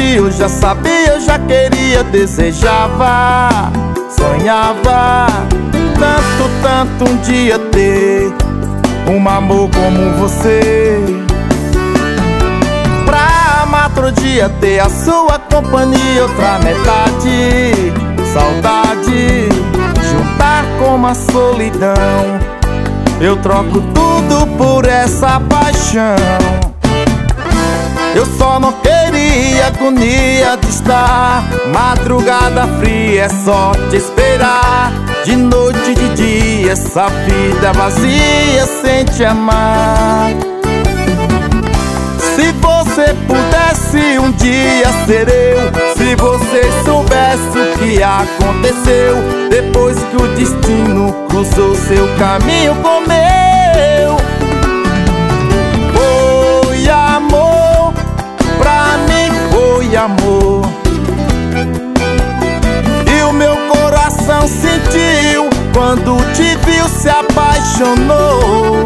dia eu já sabia, eu já queria, desejava, sonhava tanto um dia ter um amor como você. Pra amar outro dia, ter a sua companhia, outra metade, saudade, juntar com a solidão. Eu troco tudo por essa paixão. Eu só não queria agonia de estar madrugada fria, é só te esperar. De noite, de dia, essa vida vazia sem te amar. Se você pudesse um dia ser eu, se você soubesse o que aconteceu depois que o destino cruzou seu caminho com o meu. Foi amor, pra mim foi amor. E o meu coração sentiu quando te viu, se apaixonou.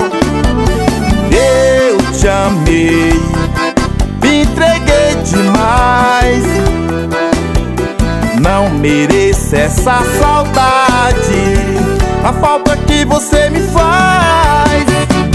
Eu te amei, me entreguei demais. Não mereço essa saudade, a falta que você me faz.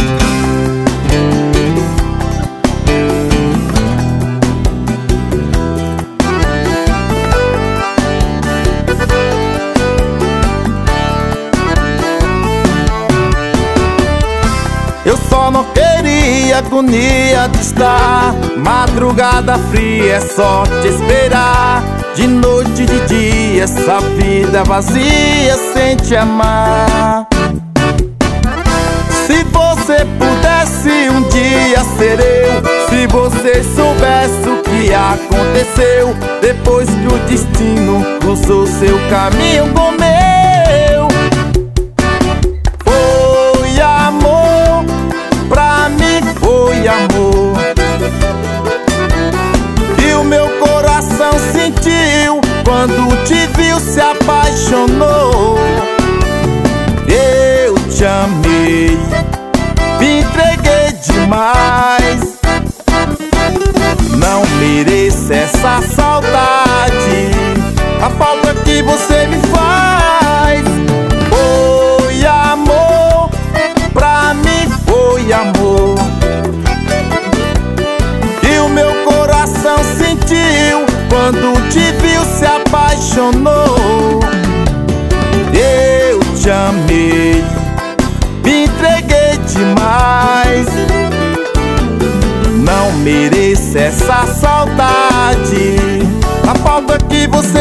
Eu só não queria agonia de estar madrugada fria, é só te esperar. De noite, de dia, essa vida vazia sem te amar. Se você pudesse um dia ser eu, se você soubesse o que aconteceu depois que o destino cruzou seu caminho com o meu. Foi amor, pra mim foi amor. E o meu coração sentiu quando te viu, se apaixonou. Eu te amei, me entreguei demais. Não mereço essa saudade, a falta que você me faz. Foi amor, pra mim foi amor. E o meu coração sentiu quando te viu, se apaixonou. Eu te amei, me entreguei demais. Não mereço essa saudade, a falta que você